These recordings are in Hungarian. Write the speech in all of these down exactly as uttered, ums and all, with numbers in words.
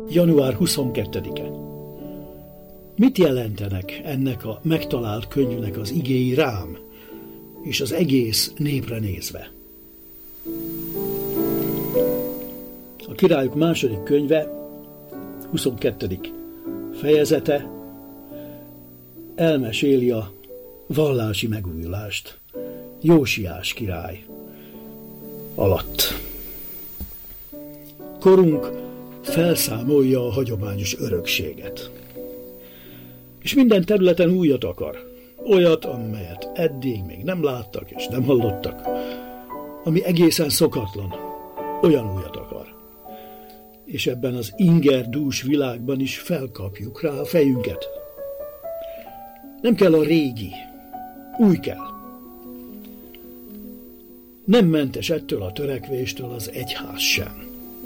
január huszonkettedike. Mit jelentenek ennek a megtalált könyvnek az igéi rám, és az egész népre nézve? A Királyok második könyve, huszonkettedik fejezete elmeséli a vallási megújulást Jósiás király alatt. Korunk felszámolja a hagyományos örökséget, és minden területen újat akar, olyat, amelyet eddig még nem láttak és nem hallottak, ami egészen szokatlan, olyan újat akar. És ebben az ingerdús világban is felkapjuk rá a fejünket. Nem kell a régi, új kell. Nem mentes ettől a törekvéstől az egyház sem.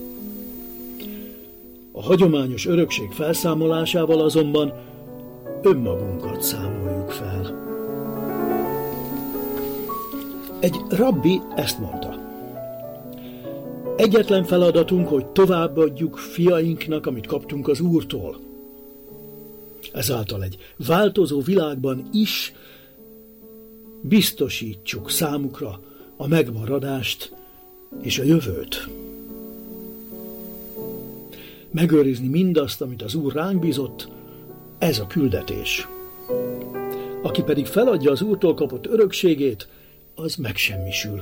A hagyományos örökség felszámolásával azonban önmagunkat számoljuk fel. Egy rabbi ezt mondta: egyetlen feladatunk, hogy továbbadjuk fiainknak, amit kaptunk az Úrtól. Ezáltal egy változó világban is biztosítsuk számukra a megmaradást és a jövőt. Megőrizni mindazt, amit az Úr ránk bízott, ez a küldetés. Aki pedig feladja az Úrtól kapott örökségét, az megsemmisül.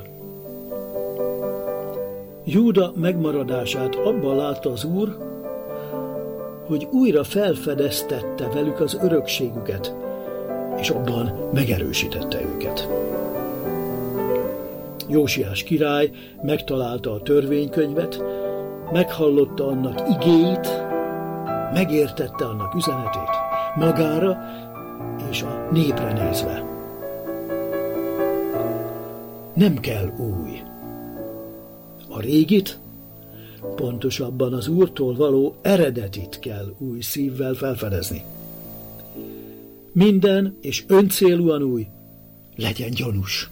Júda megmaradását abban látta az Úr, hogy újra felfedeztette velük az örökségüket, és abban megerősítette őket. Jósiás király megtalálta a törvénykönyvet, meghallotta annak igéit, megértette annak üzenetét magára és a népre nézve. Nem kell új. A régit, pontosabban az Úrtól való eredetit kell új szívvel felfedezni. Minden és öncélúan új legyen gyanús.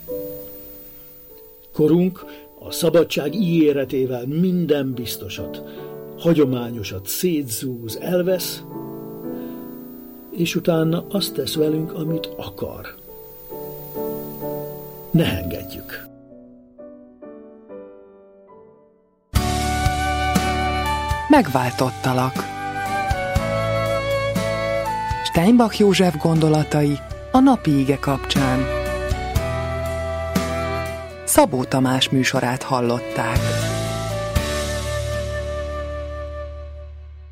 Korunk a szabadság ígéretével minden biztosat, hagyományosat szétzúz, elvesz, és utána azt tesz velünk, amit akar. Ne engedjük. Megváltottalak. Steinbach József gondolatai a napi ige kapcsán. Szabó Tamás műsorát hallották.